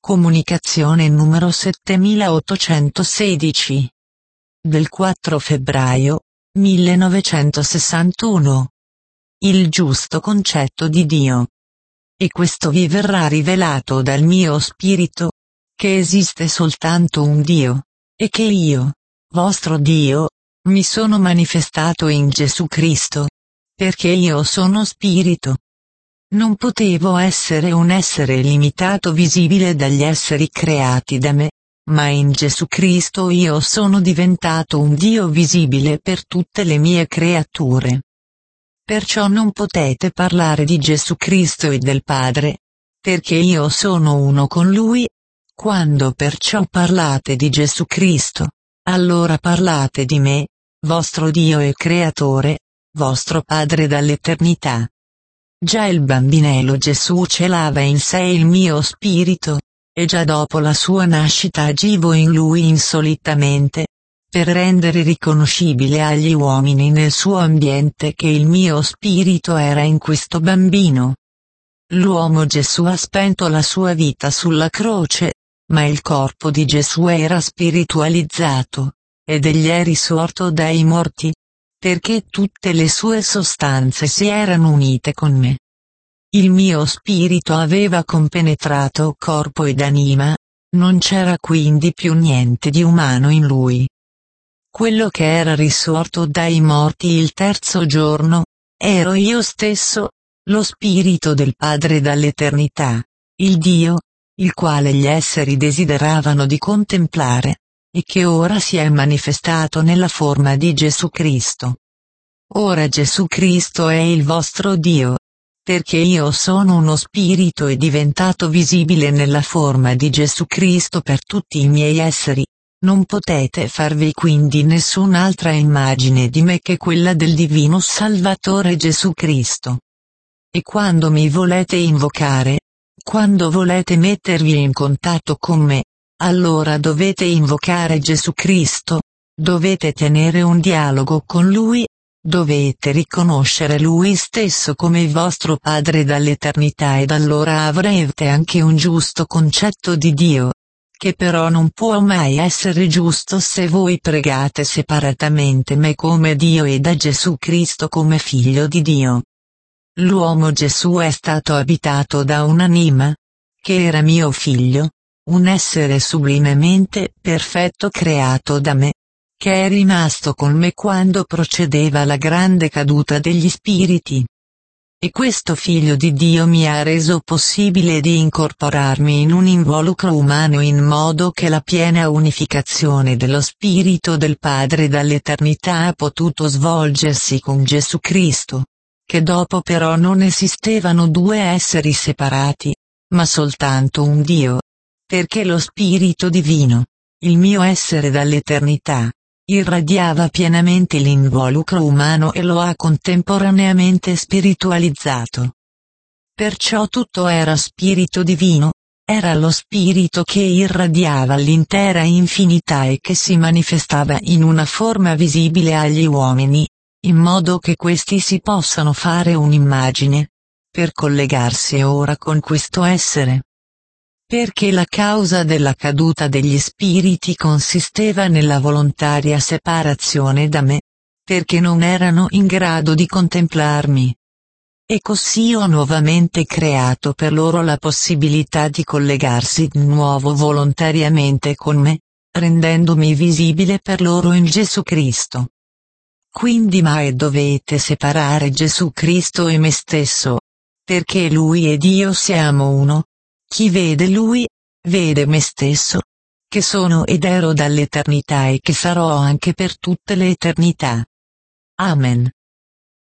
Comunicazione numero 7816. Del 4 febbraio 1961. Il giusto concetto di Dio. E questo vi verrà rivelato dal mio spirito, che esiste soltanto un Dio, e che io, vostro Dio, mi sono manifestato in Gesù Cristo, perché io sono spirito. Non potevo essere un essere limitato visibile dagli esseri creati da me, ma in Gesù Cristo io sono diventato un Dio visibile per tutte le mie creature. Perciò non potete parlare di Gesù Cristo e del Padre, perché io sono uno con Lui. Quando perciò parlate di Gesù Cristo, allora parlate di me, vostro Dio e Creatore, vostro Padre dall'eternità. Già il bambinello Gesù celava in sé il mio spirito, e già dopo la sua nascita agivo in lui insolitamente, per rendere riconoscibile agli uomini nel suo ambiente che il mio spirito era in questo bambino. L'uomo Gesù ha spento la sua vita sulla croce, ma il corpo di Gesù era spiritualizzato, ed egli è risorto dai morti, perché tutte le sue sostanze si erano unite con me. Il mio spirito aveva compenetrato corpo ed anima, non c'era quindi più niente di umano in lui. Quello che era risorto dai morti il terzo giorno, ero io stesso, lo spirito del Padre dall'eternità, il Dio, il quale gli esseri desideravano di contemplare, e che ora si è manifestato nella forma di Gesù Cristo. Ora Gesù Cristo è il vostro Dio, perché io sono uno spirito e diventato visibile nella forma di Gesù Cristo per tutti i miei esseri. Non potete farvi quindi nessun'altra immagine di me che quella del divino Salvatore Gesù Cristo. E quando mi volete invocare, quando volete mettervi in contatto con me, allora dovete invocare Gesù Cristo, dovete tenere un dialogo con Lui, dovete riconoscere Lui stesso come il vostro Padre dall'eternità ed allora avrete anche un giusto concetto di Dio, che però non può mai essere giusto se voi pregate separatamente me come Dio e da Gesù Cristo come Figlio di Dio. L'uomo Gesù è stato abitato da un'anima, che era mio figlio, un essere sublimemente perfetto creato da me, che è rimasto con me quando procedeva la grande caduta degli spiriti. E questo Figlio di Dio mi ha reso possibile di incorporarmi in un involucro umano in modo che la piena unificazione dello Spirito del Padre dall'eternità ha potuto svolgersi con Gesù Cristo, che dopo però non esistevano due esseri separati, ma soltanto un Dio, perché lo Spirito Divino, il mio essere dall'eternità, irradiava pienamente l'involucro umano e lo ha contemporaneamente spiritualizzato. Perciò tutto era spirito divino, era lo spirito che irradiava l'intera infinità e che si manifestava in una forma visibile agli uomini, in modo che questi si possano fare un'immagine, per collegarsi ora con questo essere. Perché la causa della caduta degli spiriti consisteva nella volontaria separazione da me, perché non erano in grado di contemplarmi. E così ho nuovamente creato per loro la possibilità di collegarsi di nuovo volontariamente con me, rendendomi visibile per loro in Gesù Cristo. Quindi mai dovete separare Gesù Cristo e me stesso, perché Lui ed io siamo uno. Chi vede Lui, vede me stesso, che sono ed ero dall'eternità e che sarò anche per tutte le eternità. Amen.